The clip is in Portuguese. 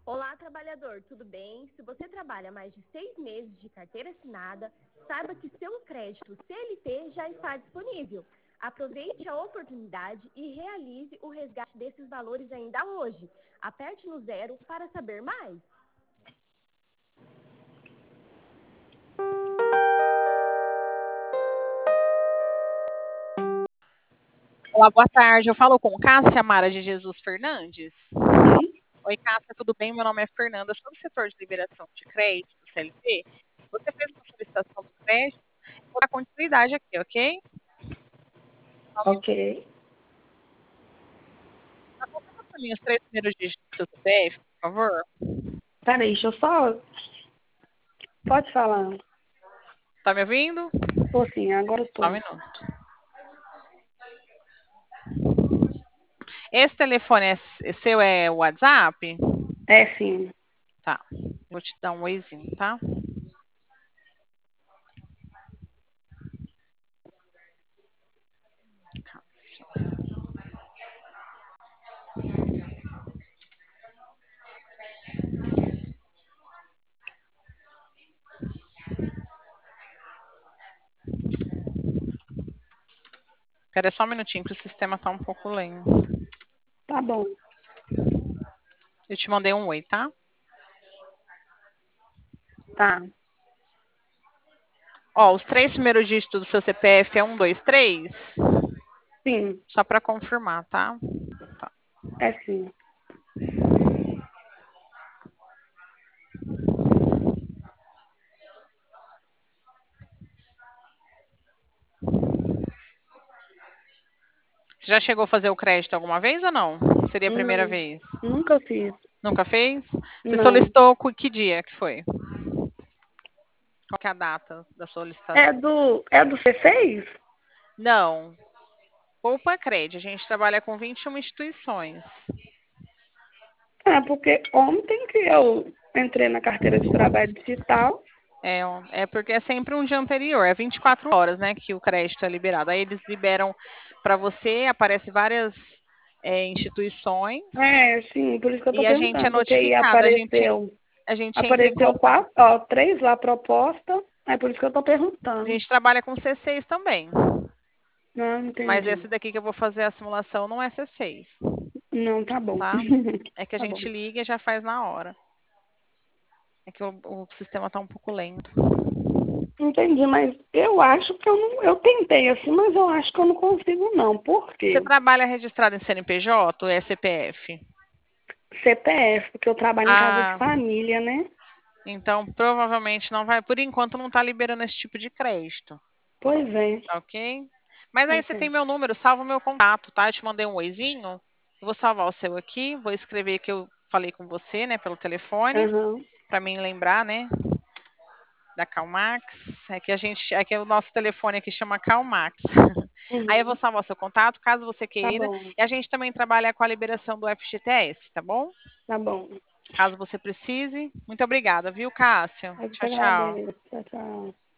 Olá, trabalhador, tudo bem? Se você trabalha mais de 6 meses de carteira assinada, saiba que seu crédito CLT já está disponível. Aproveite a oportunidade e realize o resgate desses valores ainda hoje. Aperte no 0 para saber mais. Olá, boa tarde. Eu falo com Cássia Mara de Jesus Fernandes. Sim. Oi, Cássia, tudo bem? Meu nome é Fernanda. Sou do setor de liberação de crédito, do CLT. Você fez uma solicitação do crédito? Vou dar continuidade aqui, ok? Ok. Tá confirmando para mim os 3 primeiros dígitos do seu CPF, por favor? Peraí, deixa eu só. Pode falar. Tá me ouvindo? Tô sim, agora eu Só um tô. minuto. Esse telefone seu é o WhatsApp? É sim. Tá. Vou te dar um oizinho, tá? Cássia. Espera só um minutinho que o sistema tá um pouco lento. Tá bom. Eu te mandei um oi, tá? Tá. Ó, os 3 primeiros dígitos do seu CPF é 123? Sim, Só para confirmar, tá? Tá. é sim. Você já chegou a fazer o crédito alguma vez ou não? Seria a primeira Não, vez? nunca fiz. Nunca fez? Você Não. solicitou que dia que foi? Qual que é a data da É solicitação? do C6? Não. Poupa Cred, a gente trabalha com 21 instituições. É, porque ontem que eu entrei na carteira de trabalho digital. É porque é sempre um dia anterior, é 24 horas, né, que o crédito é liberado. Aí eles liberam para você, aparece várias instituições É, sim, por isso que eu tô e a gente é perguntando, porque aí notificado, apareceu entra em contato. 4, ó, 3 lá proposta, é por isso que eu tô A perguntando. gente trabalha com C6 também, Não, mas entendi. esse daqui que eu vou fazer a simulação não é C6, Não, tá bom. tá? É que a Tá bom. gente liga e já faz na hora. É que o sistema está um pouco lento. Entendi, mas eu acho que eu não. Eu tentei assim, mas eu acho que eu não consigo, não. Por Você quê? trabalha registrado em CNPJ ou é CPF? CPF, porque eu trabalho em casa de Ah, família, né? então provavelmente não vai, por enquanto não está liberando esse tipo de crédito, Pois é. tá ok? Mas aí você tem Ok. meu número, salva o meu contato, tá? Eu te mandei um oizinho, eu vou salvar o seu aqui, vou escrever que eu falei com você, né, pelo telefone, Aham. para mim lembrar, né, da Calmax. É que o nosso telefone aqui chama Calmax. Aí eu vou Uhum. salvar o seu contato, caso você Tá queira. bom. E a gente também trabalha com a liberação do FGTS, tá bom? Tá bom. Caso você precise. Muito obrigada, viu, Cássia? Eu que Tchau, tchau. agradeço. Tchau, tchau.